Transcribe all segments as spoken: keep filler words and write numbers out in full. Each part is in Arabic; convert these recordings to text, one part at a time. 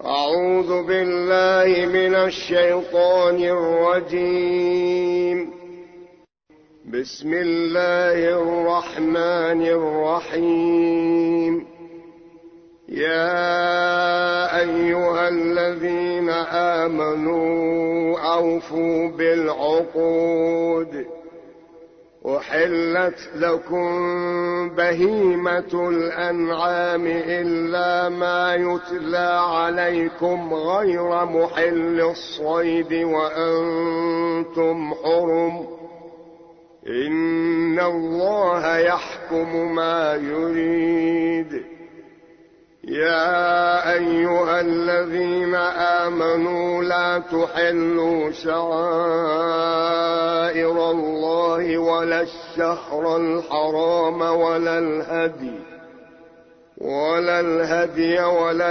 أعوذ بالله من الشيطان الرجيم. بسم الله الرحمن الرحيم. يا أيها الذين آمنوا أوفوا بالعقود، أحلت لكم بهيمة الأنعام إلا ما يتلى عليكم غير محل الصيد وأنتم حرم، إن الله يحكم ما يريد. يا أيها الذين آمنوا لا تحلوا شعائر الله ولا الشهر الحرام ولا الهدي ولا الهدي ولا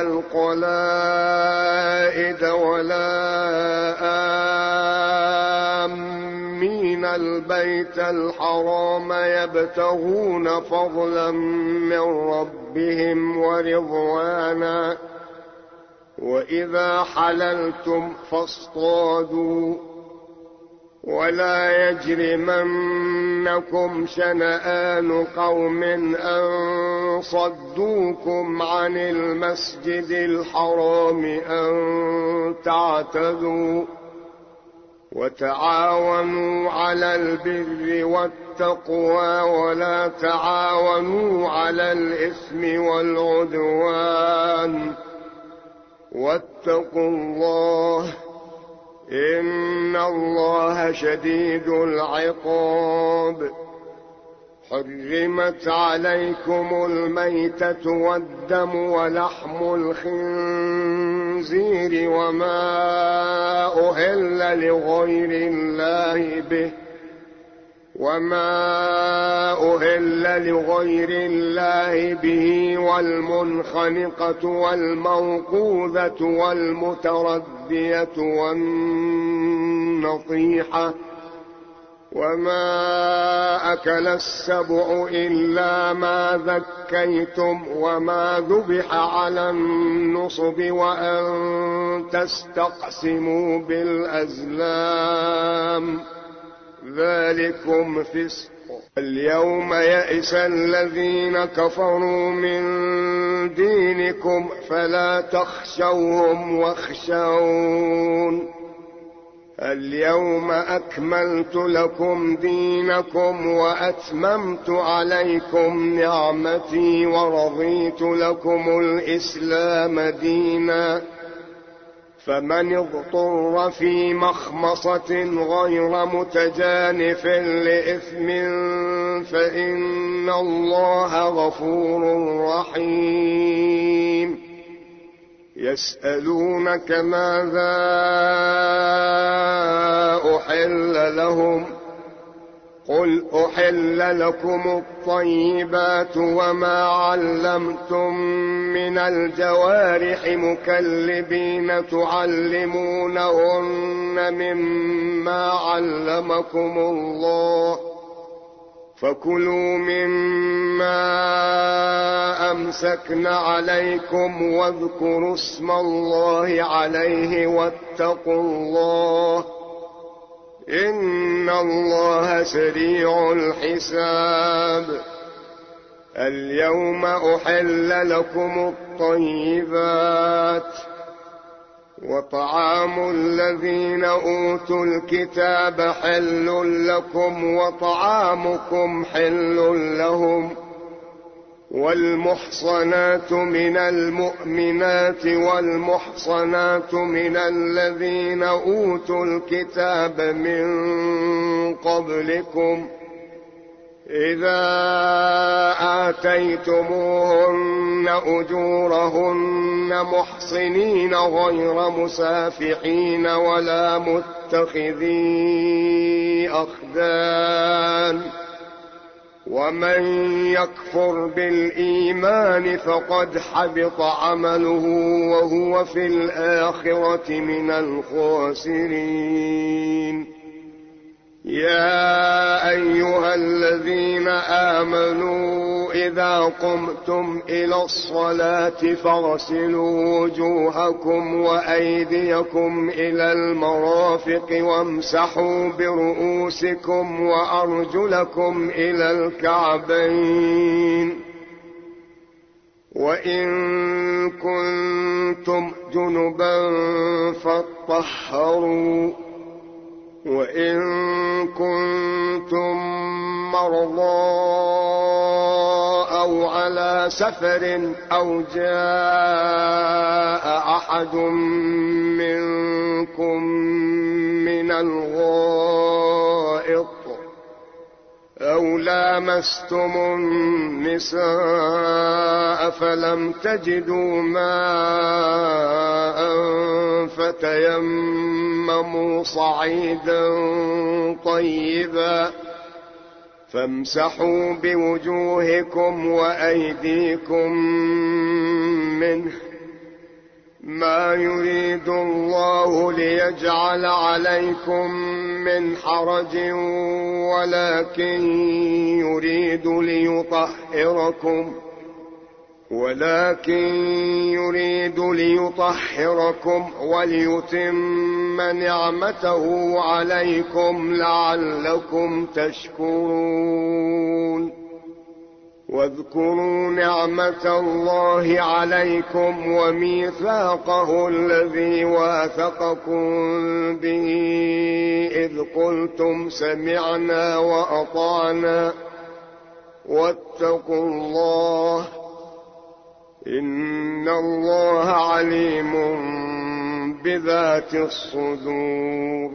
القلائد ولا آمين البيت الحرام يبتغون فضلا من ربهم ورضوانا، وإذا حللتم فاصطادوا، ولا يجرمنكم شنآن قوم أن صدوكم عن المسجد الحرام أن تعتدوا، وتعاونوا على البر والتقوى ولا تعاونوا على الإثم والعدوان، واتقوا الله إن الله شديد العقاب. حرمت عليكم الميتة والدم ولحم الخنزير وما أهل لغير الله به وما أهل لغير الله به والمنخنقة والموقوذة والمتردية والنطيحة وما أكل السبع إلا ما ذكيتم وما ذبح على النصب وأن تستقسموا بالأزلام، ذلكم فسق. اليوم يئس الذين كفروا من دينكم فلا تخشوهم واخشون. اليوم أكملت لكم دينكم وأتممت عليكم نعمتي ورضيت لكم الإسلام دينا، فمن اضطر في مخمصة غير متجانف لإثم فإن الله غفور رحيم. يسألونك ماذا أحل لهم، قل أحل لكم الطيبات وما علمتم من الجوارح مكلبين تعلمونهن مما علمكم الله، فكلوا مما أمسكن عليكم واذكروا اسم الله عليه واتقوا الله إن الله سريع الحساب. اليوم أحل لكم الطيبات، وطعام الذين أوتوا الكتاب حل لكم وطعامكم حل لهم، والمحصنات من المؤمنات والمحصنات من الذين أوتوا الكتاب من قبلكم إذا آتيتموهن أجورهن محصنين غير مسافحين ولا متخذي أخدان، ومن يكفر بالإيمان فقد حبط عمله وهو في الآخرة من الخاسرين. يا أيها الذين آمنوا إذا قمتم إلى الصلاة فاغسلوا وجوهكم وأيديكم إلى المرافق وامسحوا برؤوسكم وأرجلكم إلى الكعبين، وإن كنتم جنبا فاطهروا، وإن كنتم مرضى أو على سفر أو جاء أحد منكم من الغائط أو لامستم النساء فلم تجدوا ماء فتيمموا صعيدا طيبا فامسحوا بوجوهكم وأيديكم منه، ما يريد الله ليجعل عليكم من حرج ولكن يريد ليطهركم ولكن يريد ليطهركم وليتم نعمته عليكم لعلكم تشكرون. واذكروا نعمة الله عليكم وميثاقه الذي واثقكم به إذ قلتم سمعنا وأطعنا واتقوا الله إن الله عليم بذات الصدور.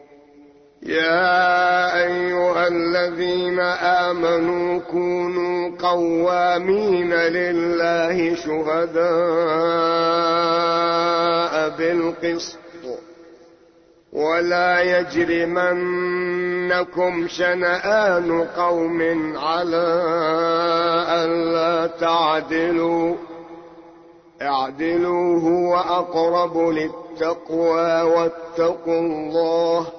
يا أيها الذين آمنوا كونوا قوامين لله شهداء بالقسط ولا يجرمنكم شنآن قوم على ألا تعدلوا اعدلوا هو أقرب للتقوى واتقوا الله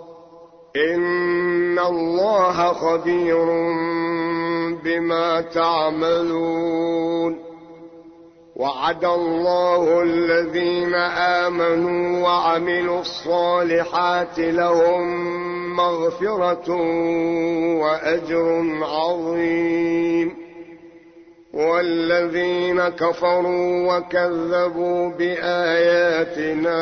إن الله خبير بما تعملون. وعد الله الذين آمنوا وعملوا الصالحات لهم مغفرة وأجر عظيم، والذين كفروا وكذبوا بآياتنا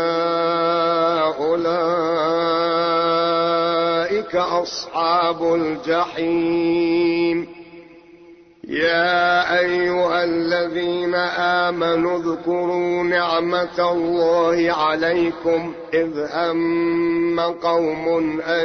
أولئك أصحاب الجحيم. يا أيها الذين آمنوا اذكروا نعمة الله عليكم إذ هم قوم أن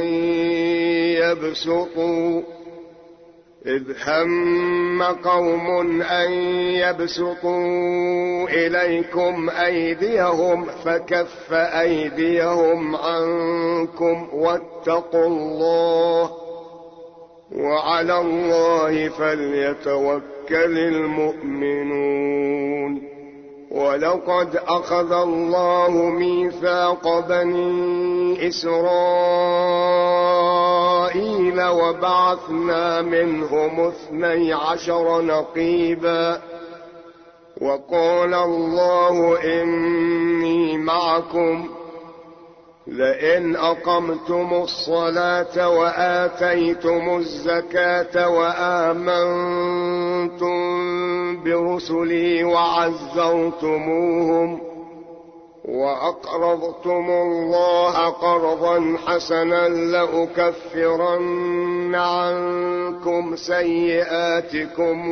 يبسطوا إذ هم قوم أن يبسطوا إليكم أيديهم فكف أيديهم عنكم واتقوا الله وعلى الله فليتوكل المؤمنون. ولقد أخذ الله ميثاق بني إسرائيل وبعثنا منهم اثني عشر نقيبا وقال الله إني معكم لئن أقمتم الصلاة وآتيتم الزكاة وآمنتم برسلي وعزرتموهم وأقرضتم الله قرضا حسنا لأكفرن عنكم سيئاتكم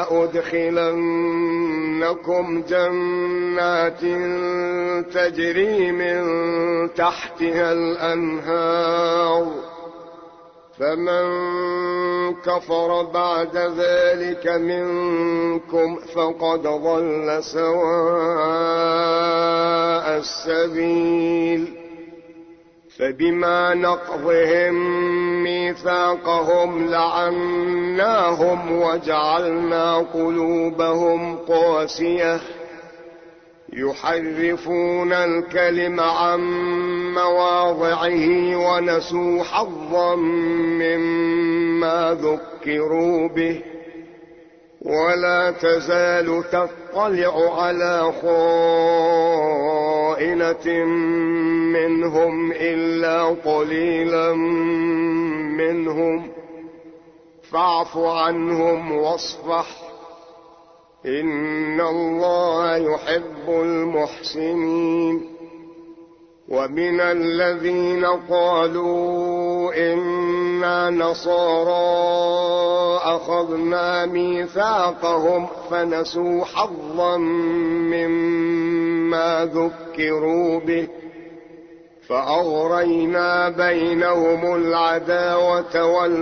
ولأدخلنكم جنات تجري من تحتها الأنهار فمن كفر بعد ذلك منكم فقد ضل سواء السبيل. فبما نقضهم ميثاقهم لعناهم وجعلنا قلوبهم قاسية يحرفون الكلم عن مواضعه ونسوا حظا مما ذكروا به ولا تزال تطلع على خائنة منهم إلا قليلا منهم فاعف عنهم واصفح إن الله يحب المحسنين. ومن الذين قالوا إنا نصارى أخذنا ميثاقهم فنسوا حظا مما ذكروا به فأغرينا بينهم العداوة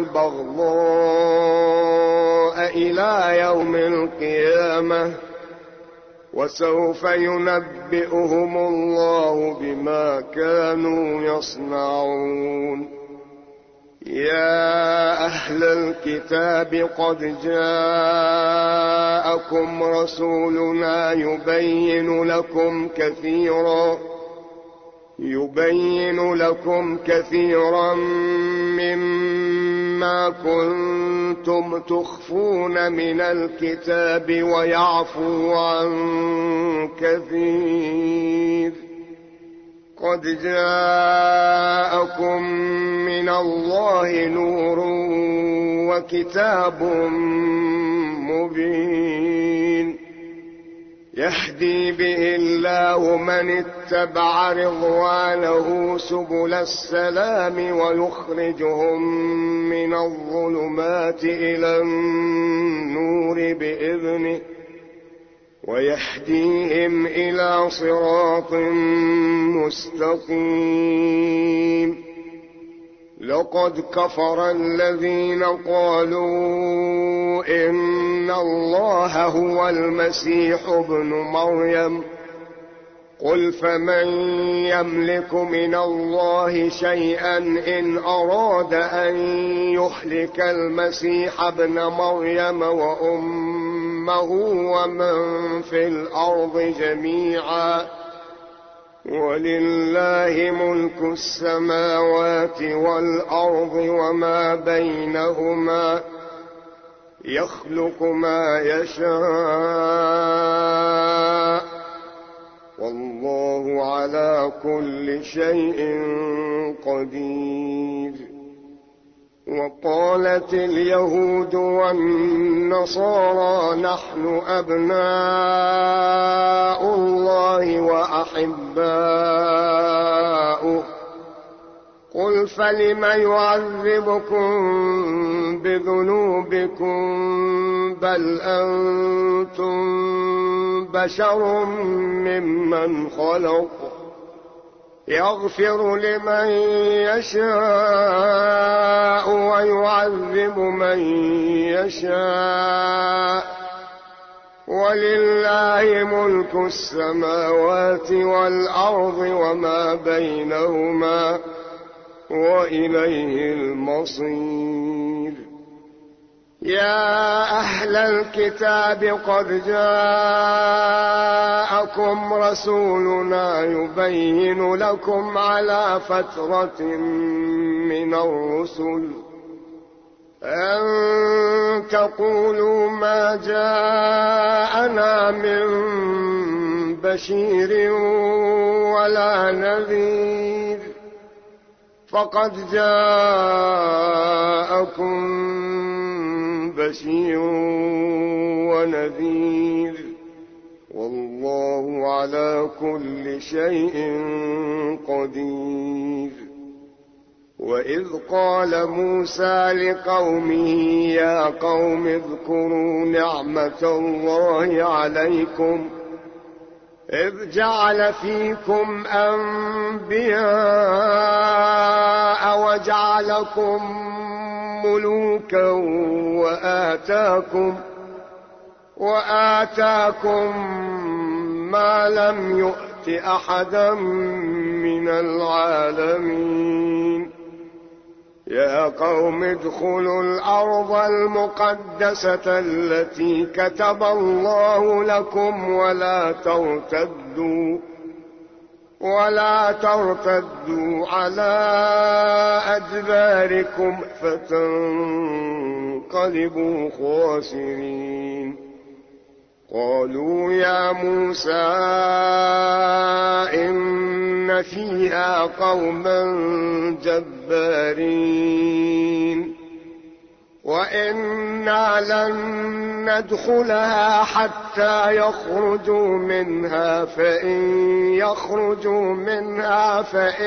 والبغضاء إلى يوم القيامة وسوف ينبئهم الله بما كانوا يصنعون. يا أهل الكتاب قد جاءكم رسولنا يبين لكم كثيرا يبين لكم كثيرا مما كنتم تخفون من الكتاب ويعفو عن كثير. قد جاءكم من الله نور وكتاب مبين يهدي به الله من اتبع رضوانه سبل السلام ويخرجهم من الظلمات إلى النور بإذنه ويهديهم إلى صراط مستقيم. لقد كفر الذين قالوا إن الله هو المسيح ابن مريم قل فمن يملك من الله شيئا إن أراد أن يهلك المسيح ابن مريم وأمه ومن في الأرض جميعا ولله ملك السماوات والأرض وما بينهما يخلق ما يشاء والله على كل شيء قدير. وقالت اليهود والنصارى نحن أبناء الله وأحباؤه قل فلم يعذبكم بذنوبكم بل أنتم بشر ممن خلق يغفر لمن يشاء ويعذب من يشاء ولله ملك السماوات والأرض وما بينهما وإليه المصير. يا أهل الكتاب قد جاءكم رسولنا يبين لكم على فترة من الرسل أن تقولوا ما جاءنا من بشير ولا نذير فقد جاءكم بشير ونذير والله على كل شيء قدير. وإذ قال موسى لقومه يا قوم اذكروا نعمة الله عليكم إذ جعل فيكم أنبياء وجعلكم ملوكا وآتاكم, وآتاكم ما لم يؤت أحدا من العالمين يا قوم ادخلوا الأرض المقدسة التي كتب الله لكم ولا ترتدوا ولا ترتدوا على أدباركم فتنقلبوا خاسرين. قالوا يا موسى إن فيها قوما جبارين وإنا لن ندخلها حتى يخرجوا منها فإن يخرجوا منها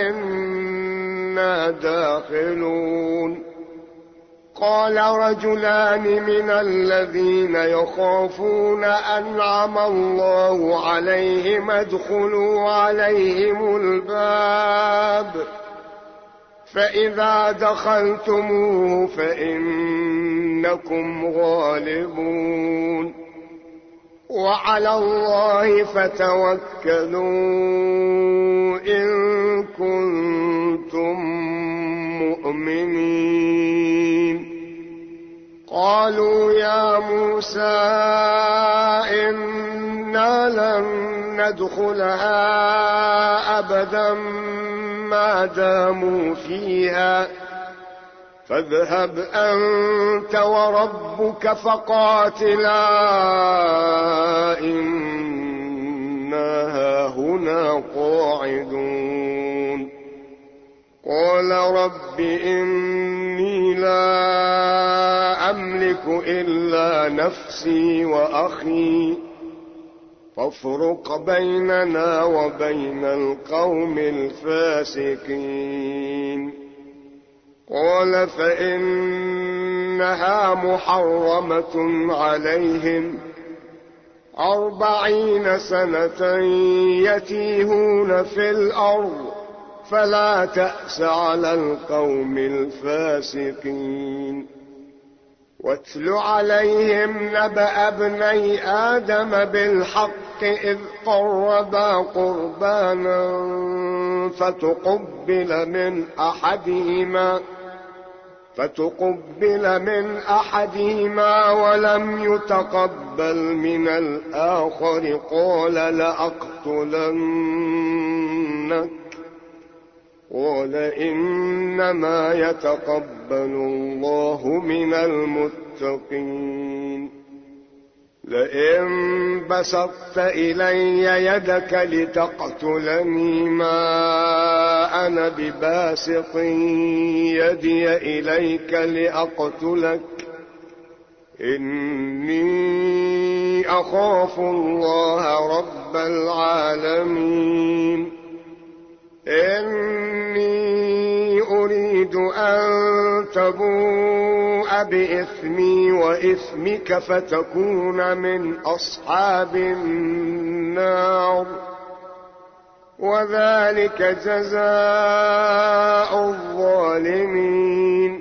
فإنا داخلون. قال رجلان من الذين يخافون أنعم الله عليهم ادخلوا عليهم الباب فإذا دخلتموه فإنكم غالبون وعلى الله فتوكلوا إن كنتم مؤمنين. قالوا يا موسى إنا لن ندخلها أبدا ما داموا فيها فاذهب أنت وربك فقاتلا إنا هاهنا قاعدون. قال رب إني لا أملك إلا نفسي وأخي فافرق بيننا وبين القوم الفاسقين. قال فإنها محرمة عليهم أربعين سنة يتيهون في الأرض فلا تأس على القوم الفاسقين. واتل عليهم نبأ ابني آدم بالحق إذ قربا قربانا فتقبل من أحدهما فتقبل من أحدهما ولم يتقبل من الآخر قال لأقتلنك قال إنما يتقبل الله من المتقين. لئن بسطت إلي يدك لتقتلني ما أنا بباسط يدي إليك لأقتلك إني أخاف الله رب العالمين. إني أريد أن تبوء بإثمي وإثمك فتكون من أصحاب النار وذلك جزاء الظالمين.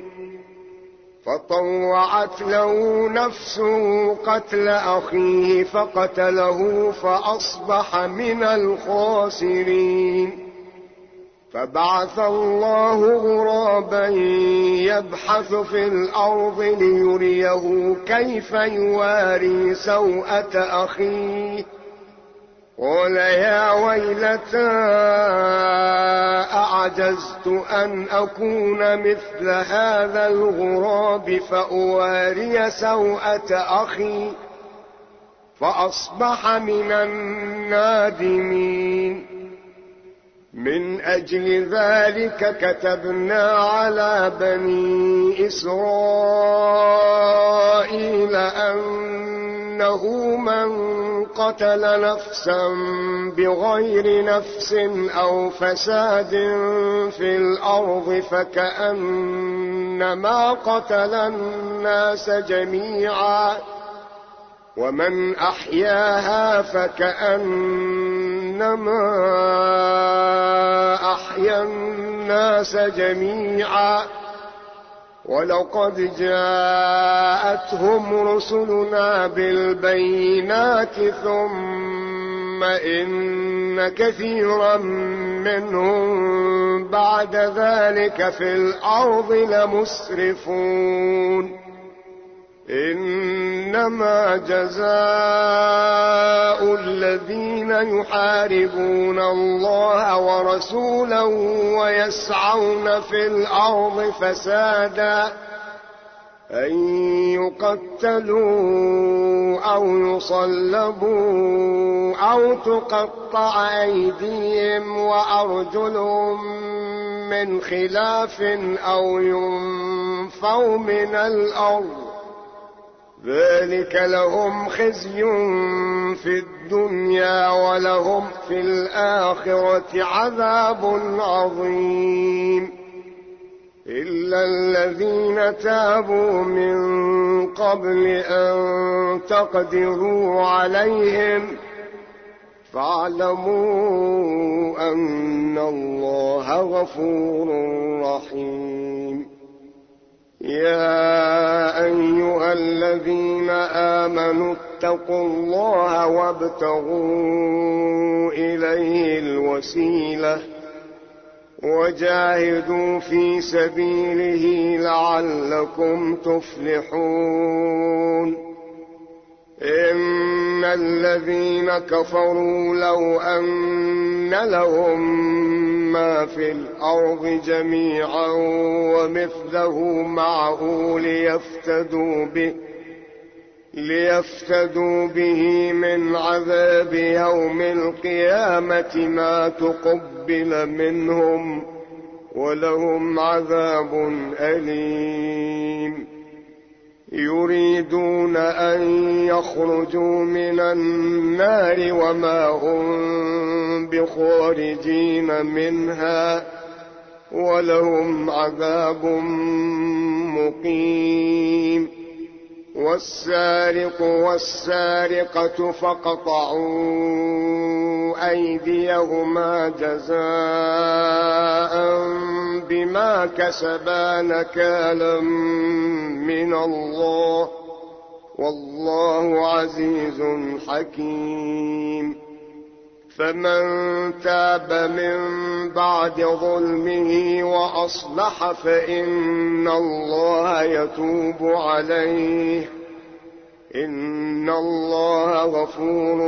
فطوعت له نفسه قتل أخيه فقتله فأصبح من الخاسرين. فبعث الله غرابا يبحث في الأرض ليريه كيف يواري سوءة أخيه قال يا ويلتى أعجزت أن أكون مثل هذا الغراب فأواري سوءة أخي فأصبح من النادمين. من أجل ذلك كتبنا على بني إسرائيل أنه من قتل نفسا بغير نفس أو فساد في الأرض فكأنما قتل الناس جميعا ومن أحياها فكأنما أحيا الناس جميعا ولقد جاءتهم رسلنا بالبينات ثم ثم إن كثيرا منهم بعد ذلك في الأرض لمسرفون إنما جزاء الذين يحاربون الله ورسوله ويسعون في الأرض فسادا أن يقتلوا أو يصلبوا أو تقطع أيديهم وأرجلهم من خلاف أو ينفوا من الأرض ذلك لهم خزي في الدنيا ولهم في الآخرة عذاب عظيم إلا الذين تابوا من قبل أن تقدروا عليهم فاعلموا أن الله غفور رحيم يا أيها الذين آمنوا اتقوا الله وابتغوا إليه الوسيلة وجاهدوا في سبيله لعلكم تفلحون إن الذين كفروا لو أن لهم ما في الأرض جميعا ومثله معه ليفتدوا به ليفتدوا به من عذاب يوم القيامة ما تقبل منهم ولهم عذاب أليم يريدون أن يخرجوا من النار وما هم بخارجين منها ولهم عذاب مقيم والسارق والسارقة فاقطعوا أيديهما جزاء بما كسبا نكالا من الله والله عزيز حكيم فمن تاب من بعد ظلمه وأصلح فإن الله يتوب عليه إن الله غفور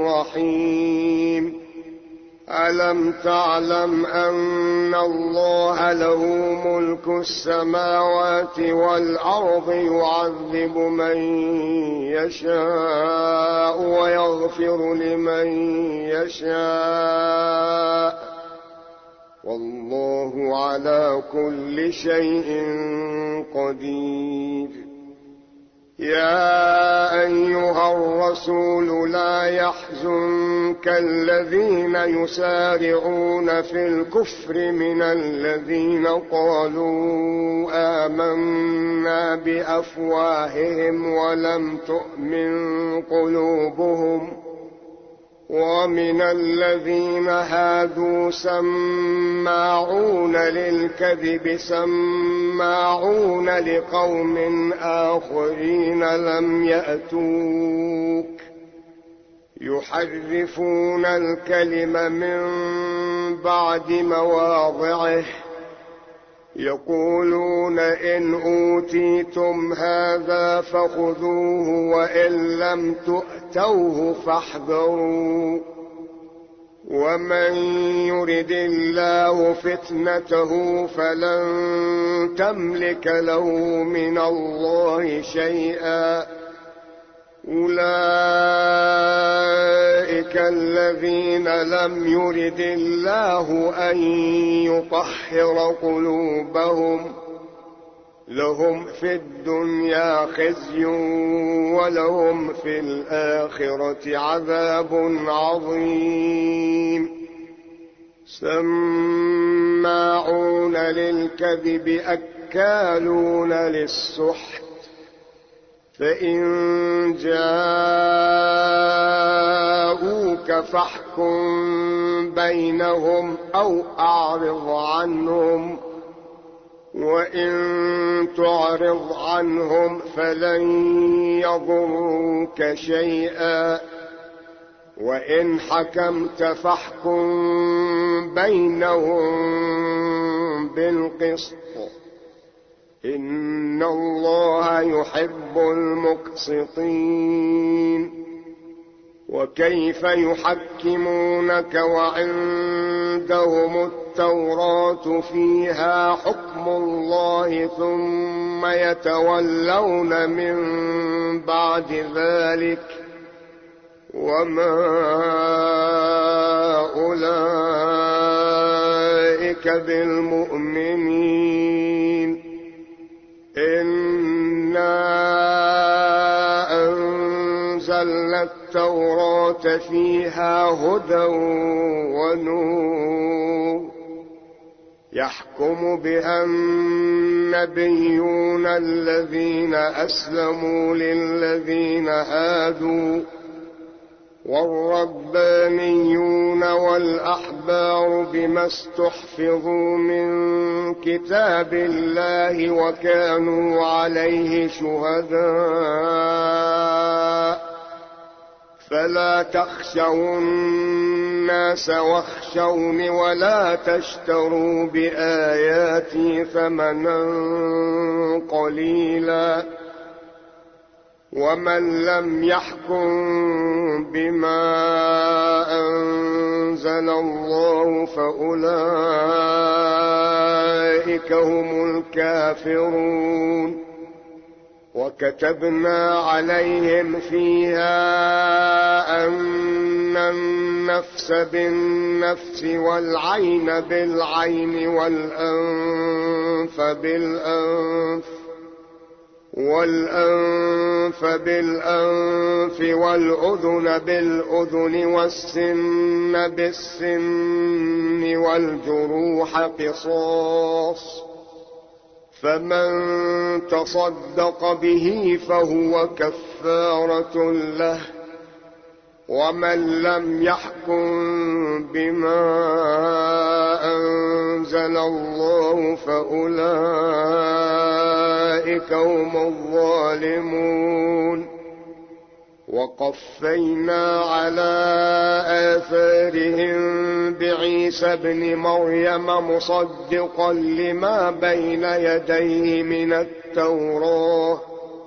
رحيم ألم تعلم أن الله له ملك السماوات والأرض يعذب من يشاء ويغفر لمن يشاء والله على كل شيء قدير يا أيها الرسول لا يحزنك الذين يسارعون في الكفر من الذين قالوا آمنا بأفواههم ولم تؤمن قلوبهم ومن الذين هادوا سماعون للكذب سماعون لقوم آخرين لم يأتوك يحرفون الكلم من بعد مواضعه يقولون إن أوتيتم هذا فخذوه وإن لم تؤتوه فاحذروا ومن يرد الله فتنته فلن تملك له من الله شيئا أولئك الذين لم يرد الله أن يطهر قلوبهم لهم في الدنيا خزي ولهم في الآخرة عذاب عظيم سماعون للكذب أكالون للسحت فإن جاءوك فاحكم بينهم أو أعرض عنهم وإن تعرض عنهم فلن يضروك شيئا وإن حكمت فاحكم بينهم بالقسط إن الله يحب المقسطين. وكيف يحكمونك وعندهم التوراة فيها حكم الله ثم يتولون من بعد ذلك وما أولئك بالمؤمنين. إنا أنزلنا التوراة فيها هدى ونور يحكم بها النبيون الذين أسلموا للذين هادوا والربانيون والأحبار بما استحفظوا من كتاب الله وكانوا عليه شهداء فلا تخشوا الناس واخشوني ولا تشتروا بآياتي ثمنا قليلا ومن لم يحكم بما أنزل الله فأولئك هم الكافرون. وكتبنا عليهم فيها أن النفس بالنفس والعين بالعين والأنف بالأنف والأنف بالأنف والأذن بالأذن والسن بالسن والجروح قصاص فمن تصدق به فهو كفارة له ومن لم يحكم بما أنزل الله فأولئك هم الظالمون. وقفينا على آثارهم بعيسى ابن مريم مصدقا لما بين يديه من التوراة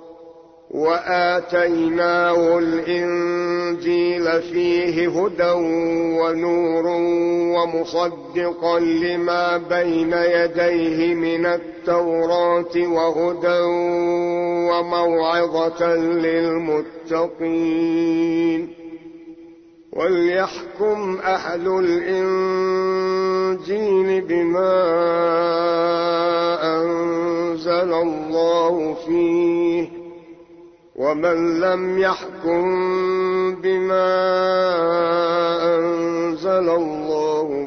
وآتيناه الإنجيل فيه هدى ونور ومصدقا لما بين يديه من التوراة وهدى وموعظة للمتقين. وليحكم أهل الإنجيل بما أنزل الله فيه ومن لم يحكم بما أنزل الله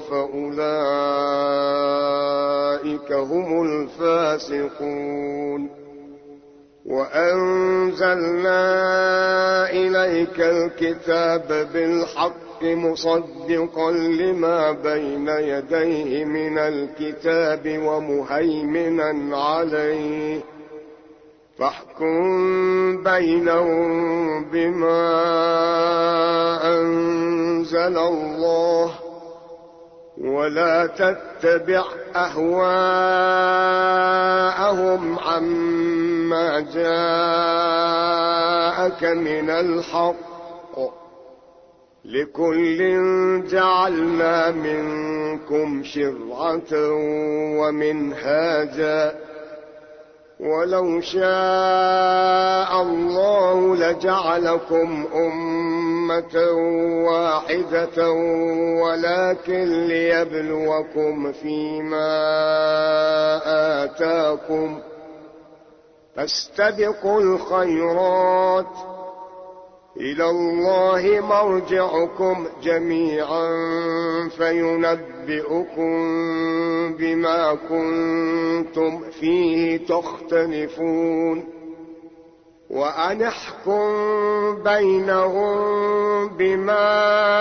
فأولئك هم الفاسقون. وأنزلنا إليك الكتاب بالحق مصدقا لما بين يديه من الكتاب ومهيمنا عليه فاحكم بينهم بما أنزل الله ولا تتبع أهواءهم عما جاءك من الحق لكل جعلنا منكم شرعة ومنهاجا ولو شاء الله لجعلكم أمة واحدة ولكن ليبلوكم فيما آتاكم فاستبقوا الخيرات إلى الله مرجعكم جميعا فينبئكم بما كنتم فيه تختلفون. وأن احكم بينهم بما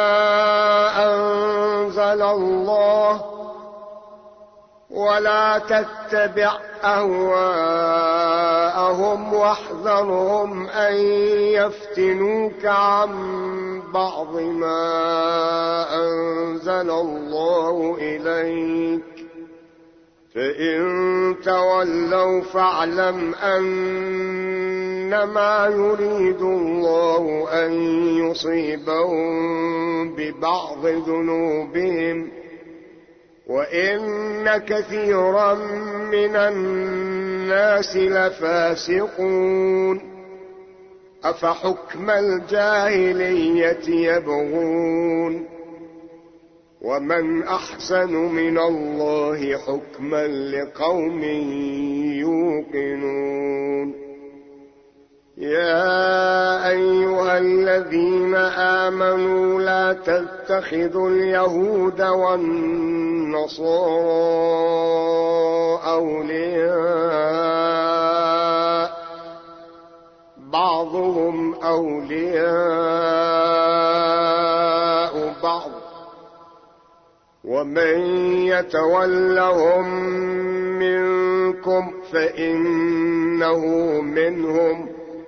أنزل الله ولا تتبع أهواءهم واحذرهم أن يفتنوك عن بعض ما أنزل الله إليك فإن تولوا فاعلم أنما يريد الله أن يصيبهم ببعض ذنوبهم وإن كثيرا من الناس لفاسقون أفحكم الجاهلية يبغون ومن أحسن من الله حكما لقوم يوقنون يا أيها الذين آمنوا لا تتخذوا اليهود والنصارى أولياء بعضهم أولياء بعض ومن يتولهم منكم فإنه منهم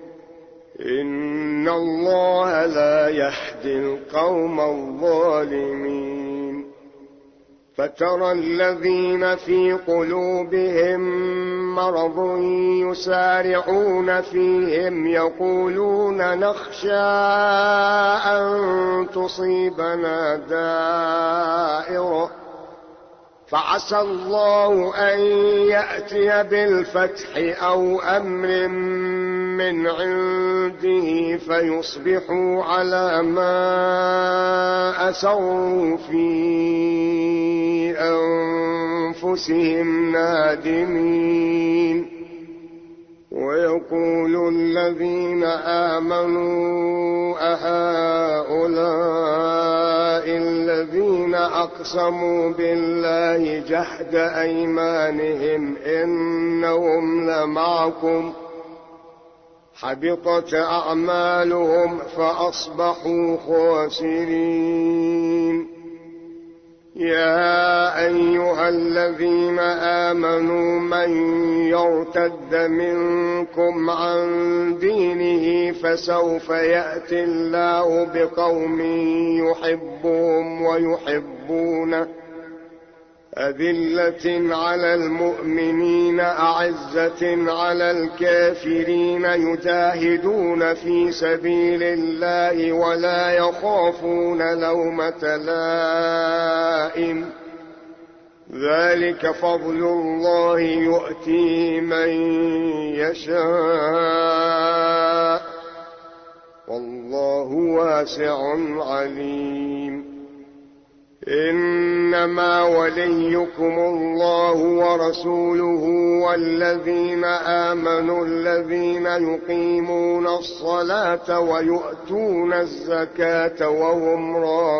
إن الله لا يهدي القوم الظالمين فترى الذين في قلوبهم مرض يسارعون فيهم يقولون نخشى أن تصيبنا دائرة فعسى الله أن يأتي بالفتح أو أمر من عنده فيصبحوا على ما أسروا في أنفسهم نادمين ويقول الذين آمنوا أهؤلاء الذين أقسموا بالله جهد أيمانهم إنهم لمعكم حبطت أعمالهم فأصبحوا خاسرين يا أيها الذين آمنوا من يرتد منكم عن دينه فسوف يأتي الله بقوم يحبهم ويحبونه أذلة على المؤمنين أعزة على الكافرين يجاهدون في سبيل الله ولا يخافون لومة لائم ذلك فضل الله يؤتيه من يشاء والله واسع عليم إنما وليكم الله ورسوله والذين آمنوا الذين يقيمون الصلاة ويؤتون الزكاة وهم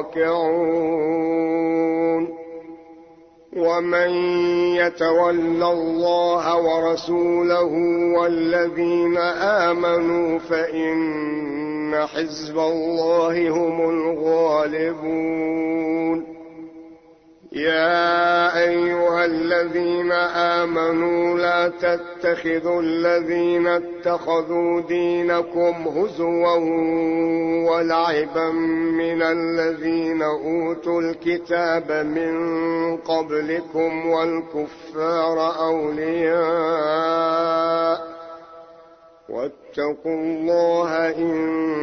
راكعون ومن يتول الله ورسوله والذين آمنوا فإن حزب الله هم الغالبون يا أيها الذين آمنوا لا تتخذوا الذين اتخذوا دينكم هزوا ولعبا من الذين أوتوا الكتاب من قبلكم والكفار أولياء واتقوا الله إن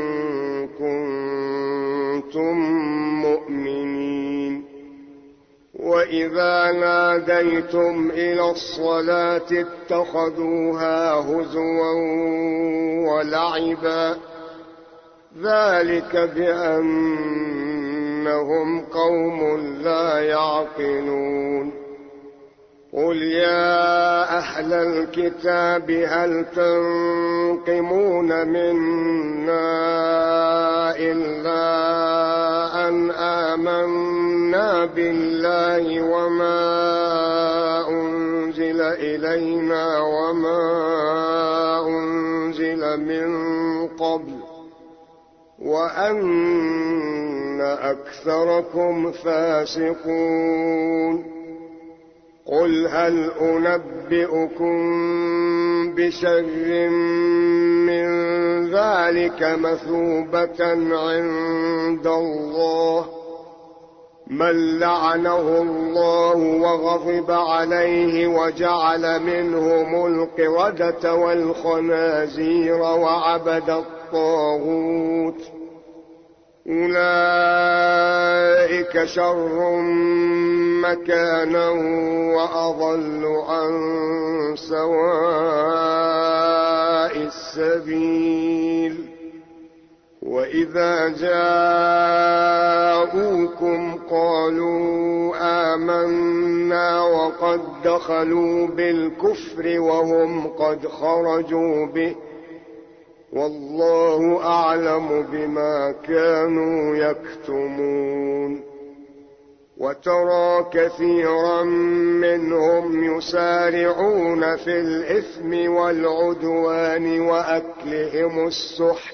كنتم مؤمنين وإذا ناديتم إلى الصلاة اتخذوها هزوا ولعبا ذلك بأنهم قوم لا يعقلون قل يا أهل الكتاب هل تنقمون منا إلا أن آمنا بالله وما أنزل إلينا وما أنزل من قبل وأن أكثركم فاسقون قل هل أنبئكم بشر من ذلك مثوبة عند الله من لعنه الله وغضب عليه وجعل منهم القردة والخنازير وعبد الطاغوت أولئك شر مكانا وأضل عن سواء السبيل وإذا جاءوكم قالوا آمنا وقد دخلوا بالكفر وهم قد خرجوا به والله أعلم بما كانوا يكتمون وترى كثيرا منهم يسارعون في الإثم والعدوان وأكلهم السحت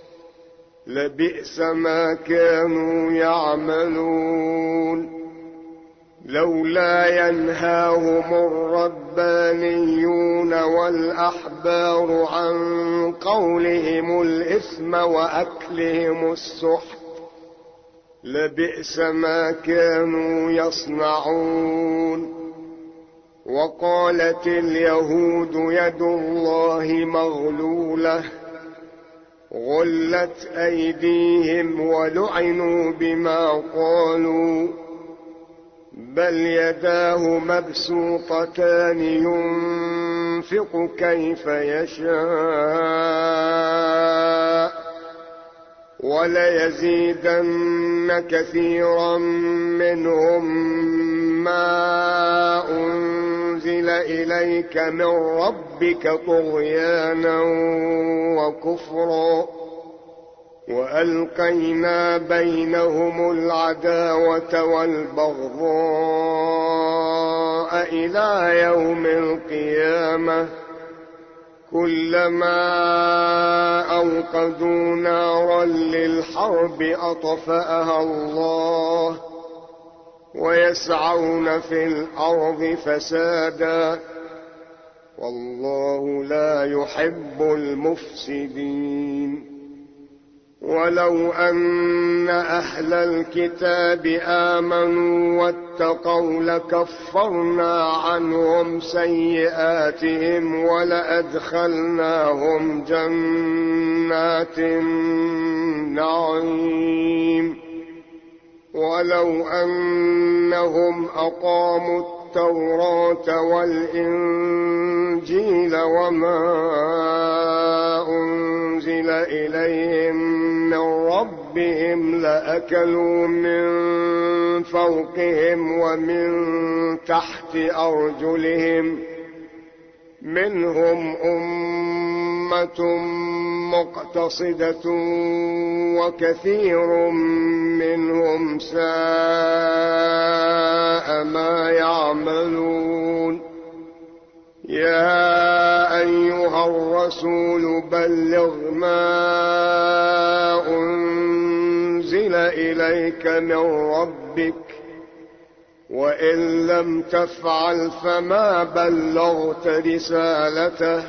لبئس ما كانوا يعملون لولا ينهاهم الربانيون والأحبار عن قولهم الإثم وأكلهم السحت لبئس ما كانوا يصنعون وقالت اليهود يد الله مغلولة غلت أيديهم ولعنوا بما قالوا بل يداه مبسوطتان ينفق كيف يشاء وليزيدن كثيرا منهم ما أنزل إليك من ربك طغيانا وكفرا وألقينا بينهم العداوة والبغضاء إلى يوم القيامة كلما أوقدوا نارا للحرب أطفأها الله ويسعون في الأرض فسادا والله لا يحب المفسدين ولو أن أهل الكتاب آمنوا واتقوا لكفرنا عنهم سيئاتهم ولأدخلناهم جنات النعيم ولو أنهم أقاموا التوراة والإنجيل وما أنزل إليهم من ربهم لأكلوا من فوقهم ومن تحت أرجلهم منهم أمة مقتصدة وكثير منهم ساء ما يعملون يا أيها الرسول بلغ ما أنزل إليك من ربك وإن لم تفعل فما بلغت رسالته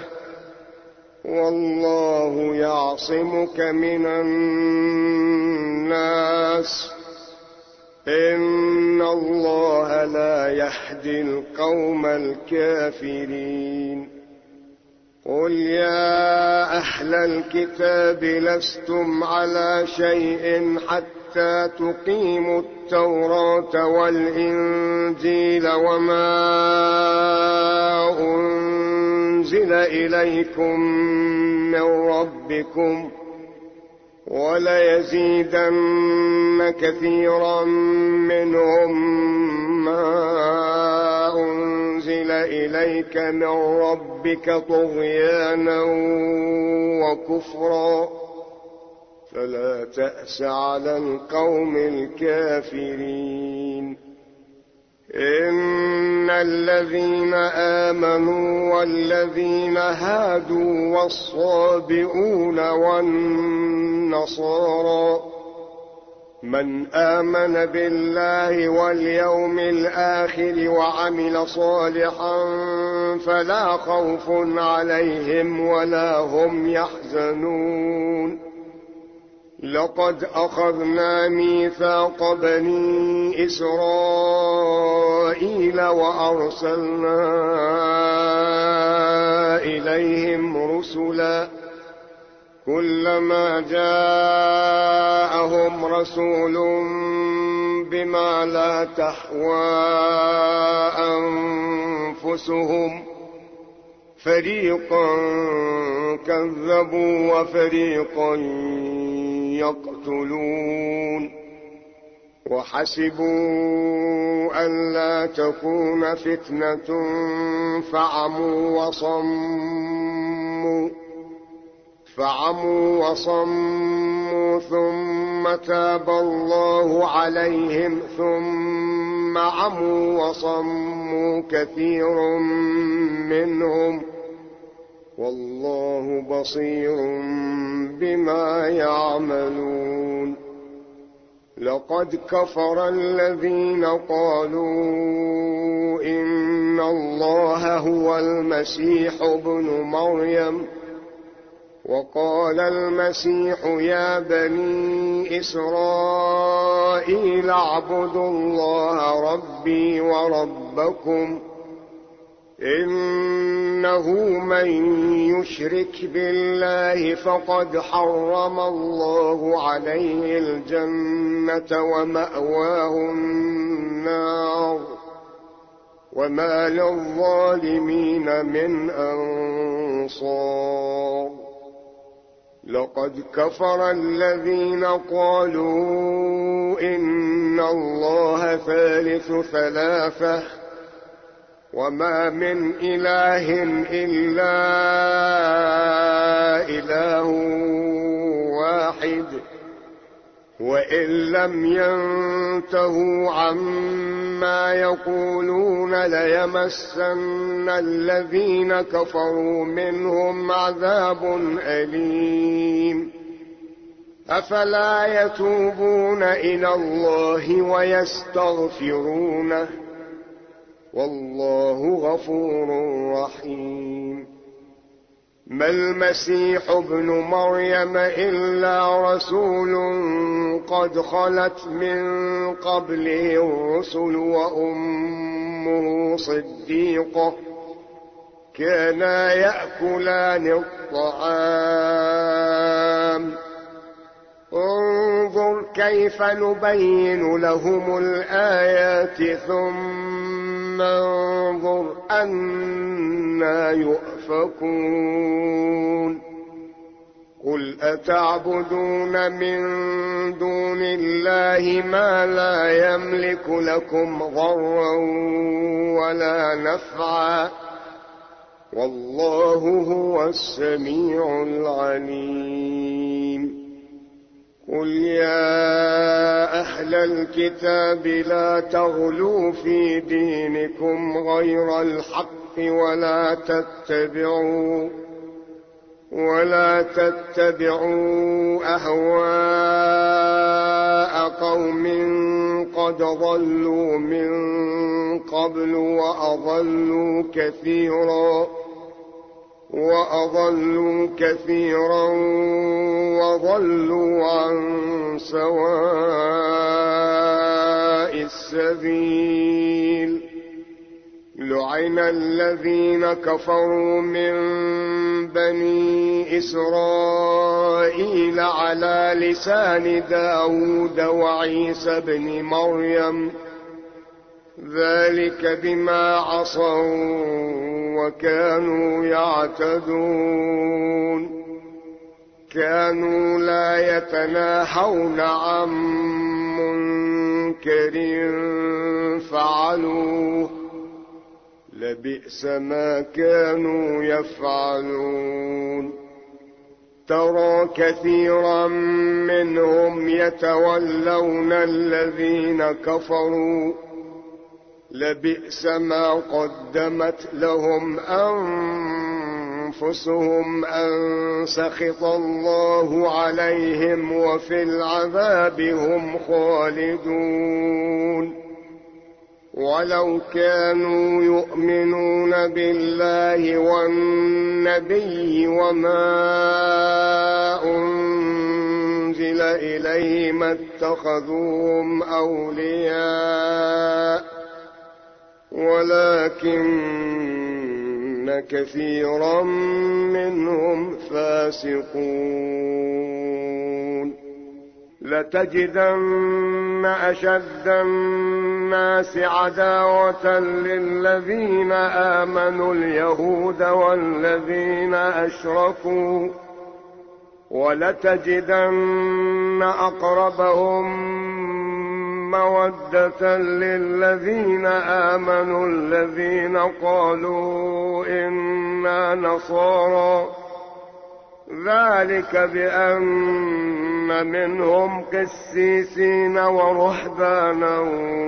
والله يعصمك من الناس إن الله لا يهدي القوم الكافرين قل يا أهل الكتاب لستم على شيء حتى تقيموا التوراة والإنجيل وما أنزل إليكم من ربكم وليزيدن كثيرا منهم ما أنزل إليك من ربك طغيانا وكفرا فلا تأس على القوم الكافرين إن الذين آمنوا والذين هادوا والصابئون والنصارى من آمن بالله واليوم الآخر وعمل صالحا فلا خوف عليهم ولا هم يحزنون. لقد أخذنا ميثاق بني إسرائيل وأرسلنا إليهم رسلا كلما جاءهم رسول بما لا تحوى أنفسهم فريقا كذبوا وفريقا يقتلون. وحسبوا ألا تكون فتنة فعموا وصموا فعموا وصموا ثم تاب الله عليهم ثم عموا وصموا كثير منهم والله بصير بما يعملون. لقد كفر الذين قالوا إن الله هو المسيح ابن مريم وقال المسيح يا بني إسرائيل اعبدوا الله ربي وربكم إنه من يشرك بالله فقد حرم الله عليه الجنة ومأواه النار وما للظالمين من أنصار. لقد كفر الذين قالوا إن الله ثالث ثلاثة وما من إله إلا إله واحد وإن لم ينتهوا عما يقولون ليمسن الذين كفروا منهم عذاب أليم. أفلا يتوبون إلى الله ويستغفرونه والله غفور رحيم. ما المسيح ابن مريم إلا رسول قد خلت من قبله الرسل وأمه صديقة كانا يأكلان الطعام انظر كيف نبين لهم الآيات ثم انظر أنا يؤفكون. قل أتعبدون من دون الله ما لا يملك لكم ضرا ولا نفعا والله هو السميع العليم. قل يا أهل الكتاب لا تغلوا في دينكم غير الحق ولا تتبعوا ولا تتبعوا أهواء قوم قد ضلوا من قبل وأضلوا كثيرا وأضلوا كثيرا وضلوا عن سواء السبيل. لعن الذين كفروا من بني إسرائيل على لسان داود وعيسى بن مريم ذلك بما عصوا وكانوا يعتدون. كانوا لا يتناهون عن منكر فعلوه لبئس ما كانوا يفعلون. ترى كثيرا منهم يتولون الذين كفروا لبئس ما قدمت لهم أنفسهم أن سخط الله عليهم وفي العذاب هم خالدون. ولو كانوا يؤمنون بالله والنبي وما أنزل إليه ما اتخذوهم أولياء ولكن كثيرا منهم فاسقون. لتجدن أشد الناس عداوة للذين آمنوا اليهود والذين أشركوا ولتجدن أقربهم مودة للذين آمنوا الذين قالوا إنا نصارى ذلك بأن منهم قسيسين ورهبانا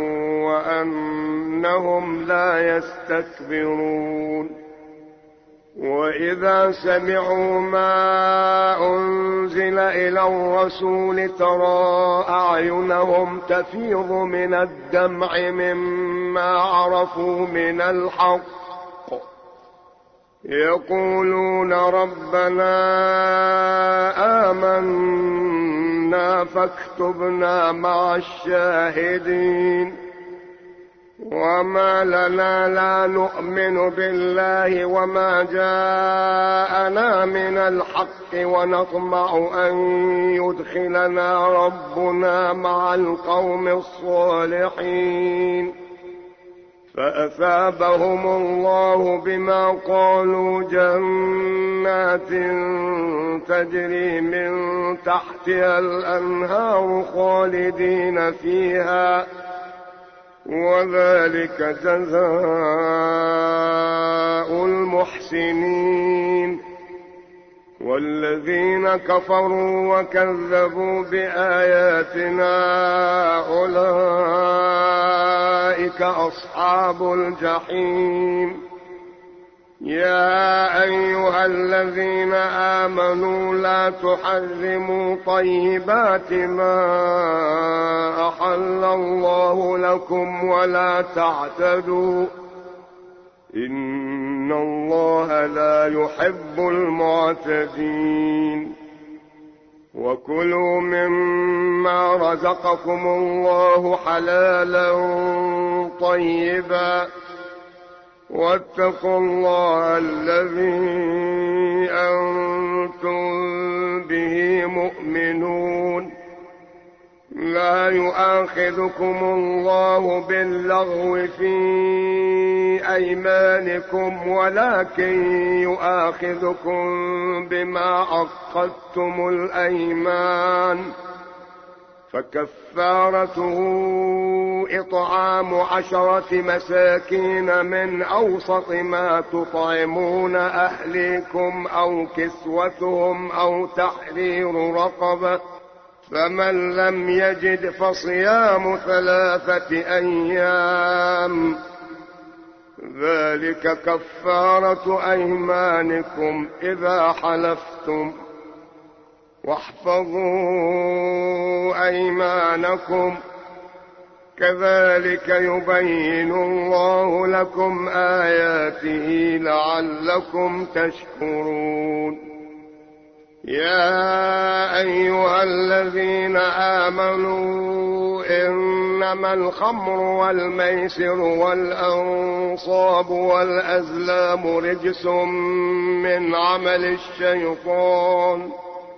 وأنهم لا يستكبرون. وإذا سمعوا ما أنزل إلى الرسول ترى أعينهم تفيض من الدمع مما عرفوا من الحق يقولون ربنا آمنا فاكتبنا مع الشاهدين. وما لنا لا نؤمن بالله وما جاءنا من الحق ونطمع أن يدخلنا ربنا مع القوم الصالحين. فأثابهم الله بما قالوا جنات تجري من تحتها الأنهار خالدين فيها وذلك جزاء المحسنين. والذين كفروا وكذبوا بآياتنا أولئك أصحاب الجحيم. يا أيها الذين آمنوا لا تحرموا طيبات ما أحل الله لكم ولا تعتدوا إن الله لا يحب المعتدين. وكلوا مما رزقكم الله حلالا طيبا واتقوا الله الذي أنتم به مؤمنون. لا يؤاخذكم الله باللغو في أيمانكم ولكن يؤاخذكم بما عقدتم الأيمان فكفارته إطعام عشرة مساكين من أوسط ما تطعمون أهليكم أو كسوتهم أو تحرير رقبة فمن لم يجد فصيام ثلاثة أيام ذلك كفارة أيمانكم إذا حلفتم واحفظوا أيمانكم كذلك يبين الله لكم آياته لعلكم تشكرون. يا أيها الذين آمنوا إنما الخمر والميسر والأنصاب والأزلام رجس من عمل الشيطان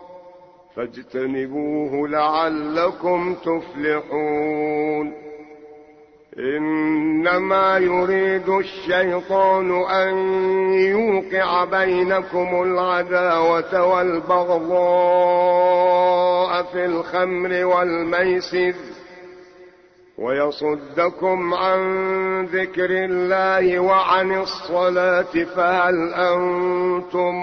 فاجتنبوه لعلكم تفلحون. إنما يريد الشيطان أن يوقع بينكم العداوة والبغضاء في الخمر والميسر ويصدكم عن ذكر الله وعن الصلاة فهل أنتم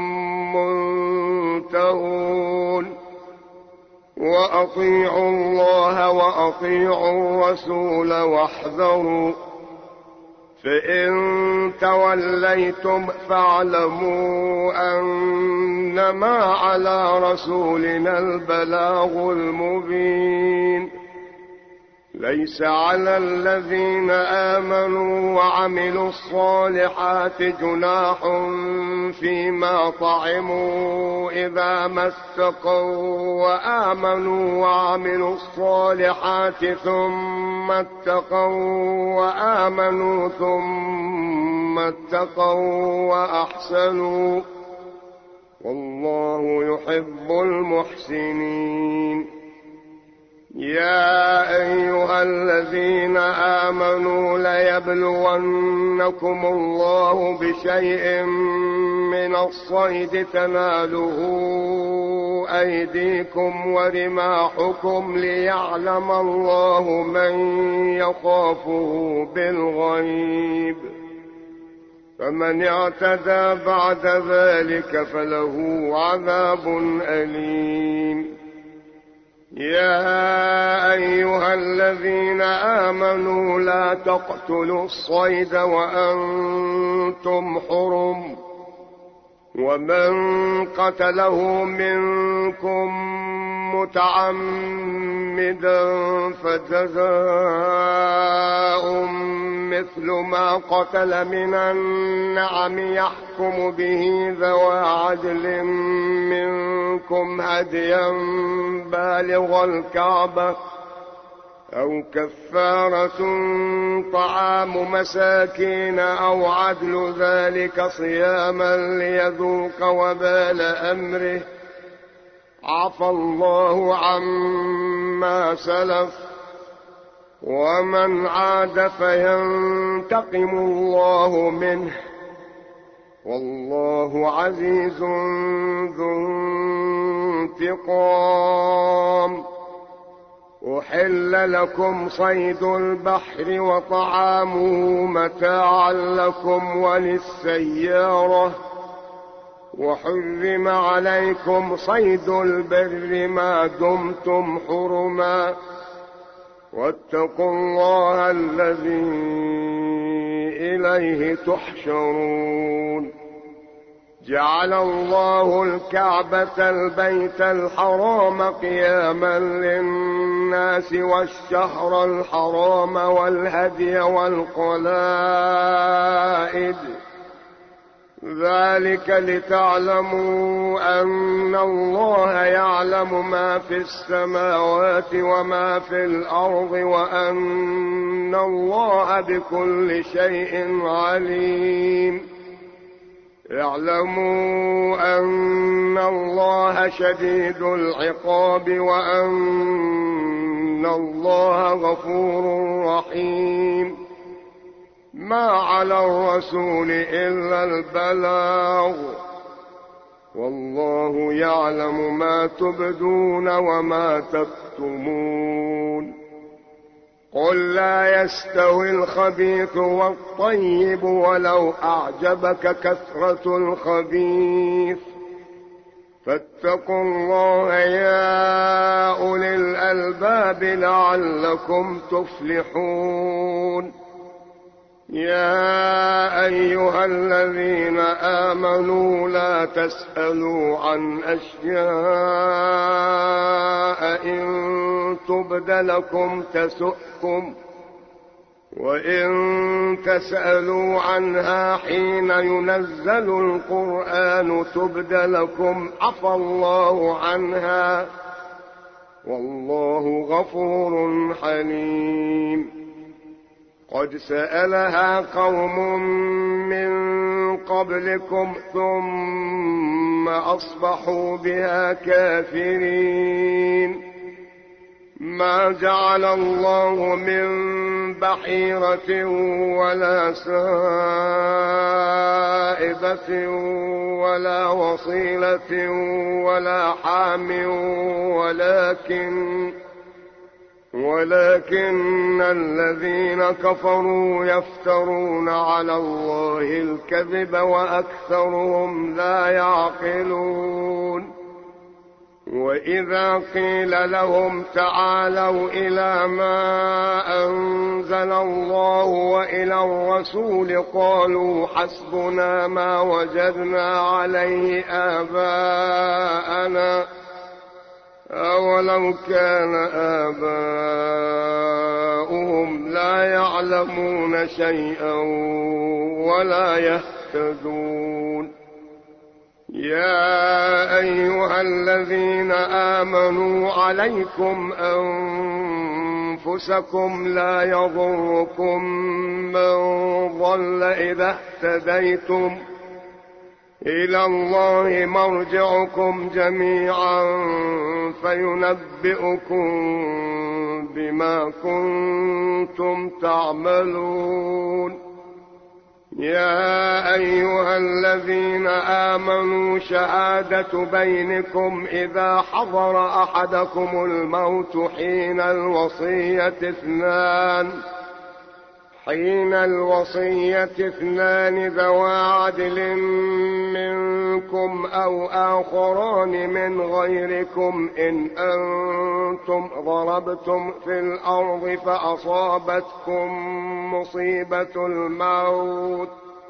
منتهون. وأطيعوا الله وأطيعوا الرسول واحذروا فإن توليتم فاعلموا أنما على رسولنا البلاغ المبين. ليس على الذين آمنوا وعملوا الصالحات جناح فيما طعموا إذا ما اتقوا وآمنوا وعملوا الصالحات ثم اتقوا وآمنوا ثم اتقوا وأحسنوا والله يحب المحسنين. يا أيها الذين آمنوا ليبلونكم الله بشيء من الصيد تناله أيديكم ورماحكم ليعلم الله من يخافه بالغيب، فمن اعتدى بعد ذلك فله عذاب أليم. يا أيها الذين آمنوا لا تقتلوا الصيد وأنتم حرم، ومن قتله منكم متعمدا فجزاء مثل ما قتل من النعم يحكم به ذوى عدل منكم هديا بالغ الكعبة أو كفارة طعام مساكين أو عدل ذلك صياما ليذوق وبال أمره، عفى الله عما سلف، ومن عاد فينتقم الله منه، والله عزيز ذو انتقام. أحل لكم صيد البحر وطعامه متاعا لكم وللسيارة، وحرم عليكم صيد البر ما دمتم حرما، واتقوا الله الذي إليه تحشرون. جعل الله الكعبة البيت الحرام قياما للناس والشهر الحرام والهدي والقلائد، ذلك لتعلموا أن الله يعلم ما في السماوات وما في الأرض وأن الله بكل شيء عليم. اعلموا أن الله شديد العقاب وأن الله غفور رحيم. ما على الرسول إلا البلاغ، والله يعلم ما تبدون وما تكتمون. قل لا يستوي الخبيث والطيب ولو أعجبك كثرة الخبيث، فاتقوا الله يا أولي الألباب لعلكم تفلحون. يا أيها الذين آمنوا لا تسألوا عن أشياء إن تبد لكم تسؤكم، وإن تسألوا عنها حين ينزل القرآن تبد لكم عفى الله عنها، والله غفور حليم. قد سألها قوم من قبلكم ثم أصبحوا بها كافرين. ما جعل الله من بحيرة ولا سائبة ولا وصيلة ولا حام ولكن ولكن الذين كفروا يفترون على الله الكذب وأكثرهم لا يعقلون. وإذا قيل لهم تعالوا إلى ما أنزل الله وإلى الرسول قالوا حسبنا ما وجدنا عليه آباءنا أولو كان آباؤهم لا يعلمون شيئا ولا يهتدون. يا أيها الذين آمنوا عليكم أنفسكم لا يضركم من ضل إذا اهتديتم إلى الله مرجعكم جميعا فينبئكم بما كنتم تعملون. يا أيها الذين آمنوا شهادة بينكم إذا حضر أحدكم الموت حين الوصية اثنان حين الوصية اثنان ذوى عدل منكم أو آخران من غيركم إن أنتم ضربتم في الأرض فأصابتكم مصيبة الموت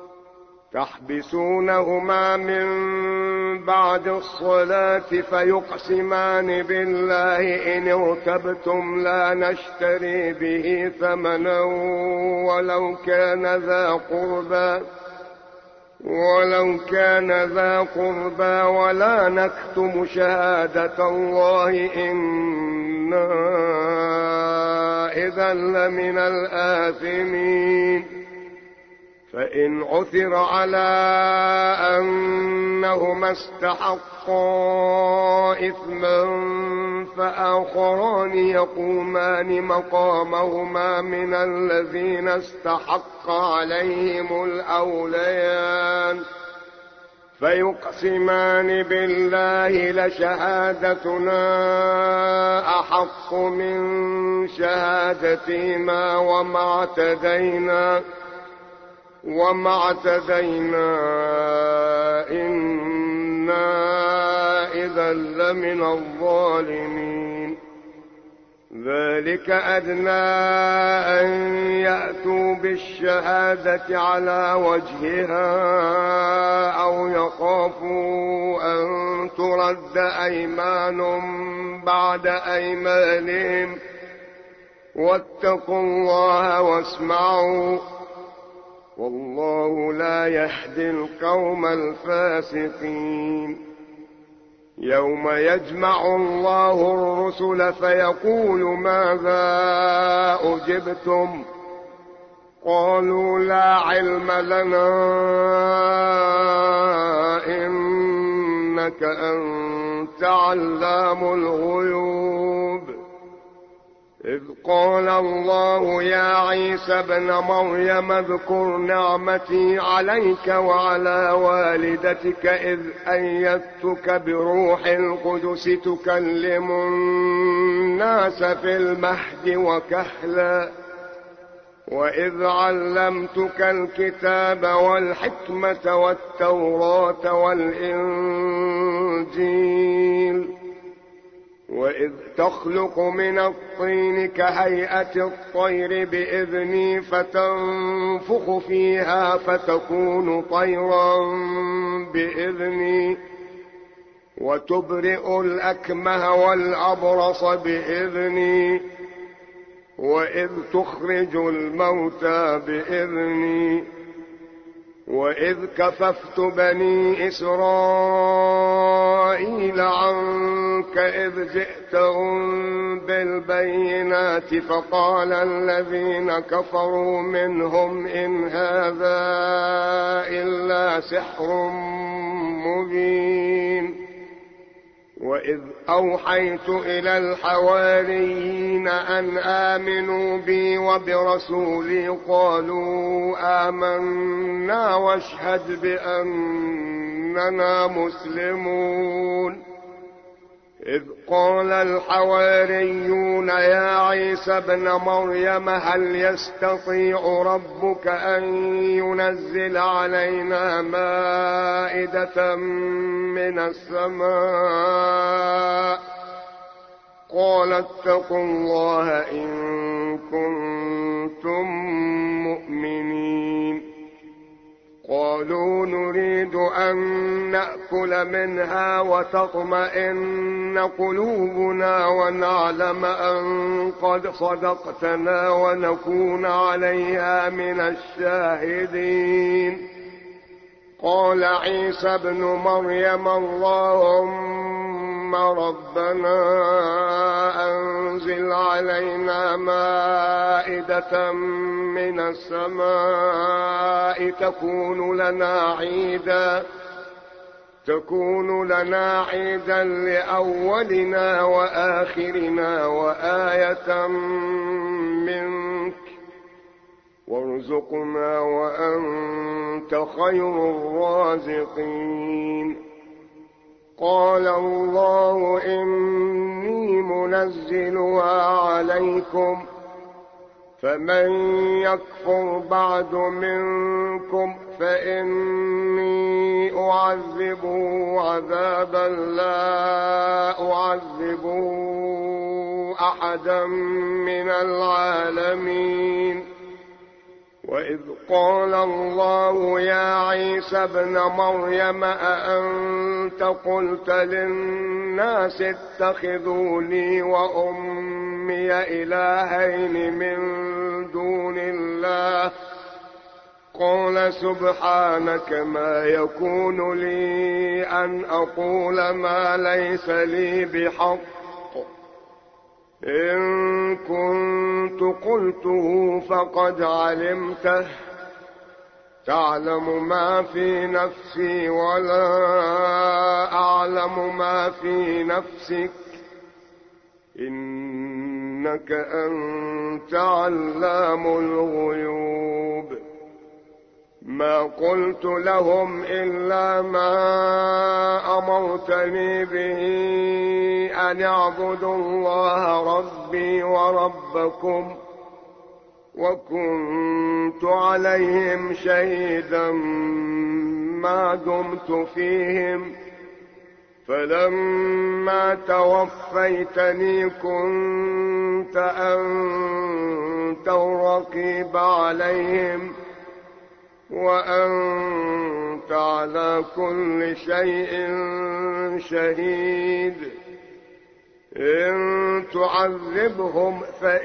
تحبسونهما من بعد الصلاة فيقسمان بالله إن ارتبتم لا نشتري به ثمنا ولو كان ذا قربى ولو كان ذا قربى ولا نكتم شهادة الله إنا إذا لمن الآثمين. فإن عثر على أنهما استحقا إثما فآخران يقومان مقامهما من الذين استحق عليهم الأوليان فيقسمان بالله لشهادتنا أحق من شهادتهما وما اعتدينا وما اعتدينا إنا إذا لمن الظالمين. ذلك أدنى أن يأتوا بالشهادة على وجهها أو يخافوا أن ترد أيمان بعد أيمانهم واتقوا الله واسمعوا والله لا يهدي القوم الفاسقين. يوم يجمع الله الرسل فيقول ماذا أجبتم قالوا لا علم لنا إنك أنت علام الغيوب. إذ قال الله يا عيسى ابن مريم اذكر نعمتي عليك وعلى والدتك إذ أيدتك بروح القدس تكلم الناس في المهد وكهلا وإذ علمتك الكتاب والحكمة والتوراة والإنجيل وإذ تخلق من الطين كهيئة الطير بإذني فتنفخ فيها فتكون طيرا بإذني وتبرئ الأكمه والأبرص بإذني وإذ تخرج الموتى بإذني وإذ كففت بني إسرائيل عنك إذ جئتهم بالبينات فقال الذين كفروا منهم إن هذا إلا سحر مبين. وإذ أوحيت إلى الحواريين أن آمنوا بي وبرسولي قالوا آمنا واشهد بأننا مسلمون. إذ قال الحواريون يا عيسى ابن مريم هل يستطيع ربك أن ينزل علينا مائدة من السماء قال اتقوا الله إن كنتم مؤمنين قالوا نريد أن نأكل منها وتطمئن قلوبنا ونعلم أن قد صدقتنا ونكون عليها من الشاهدين قال عيسى ابن مريم اللهم ربنا أنزل علينا مائدة من السماء تكون لنا عيدا تكون لنا عيدا لأولنا وآخرنا وآية منك وارزقنا وأنت خير الرازقين قال الله إني منزلها عليكم فمن يكفر بعد منكم فإني أعذبه عذابا لا أعذبه أحدا من العالمين وإذ قال الله يا عيسى ابن مريم أأنت قلت للناس اتخذوني وأمي إلهين من دون الله قال سبحانك ما يكون لي أن أقول ما ليس لي بحق إن كنت قلته فقد علمته تعلم ما في نفسي ولا أعلم ما في نفسك إنك أنت علام الغيوب ما قلت لهم إلا ما أمرتني به أن اعبدوا الله ربي وربكم وكنت عليهم شهيدا ما دمت فيهم فلما توفيتني كنت أنت الرقيب عليهم وأنت على كل شيء شهيد إن تعذبهم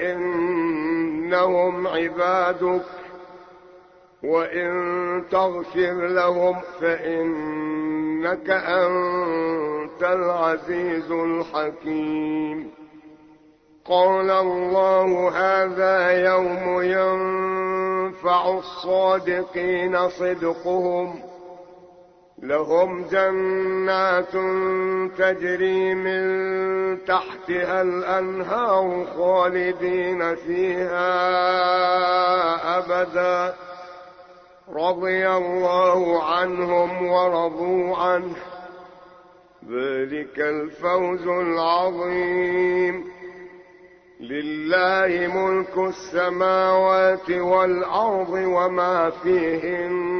فإنهم عبادك وإن تغفر لهم فإنك أنت العزيز الحكيم قال الله هذا يوم ينفع الصادقين صدقهم لهم جنات تجري من تحتها الأنهار خالدين فيها أبدا رضي الله عنهم ورضوا عنه ذلك الفوز العظيم لله ملك السماوات والأرض وما فيهن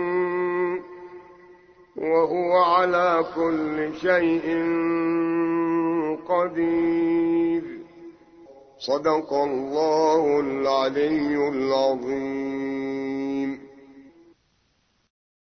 وهو على كل شيء قدير صدق الله العلي العظيم.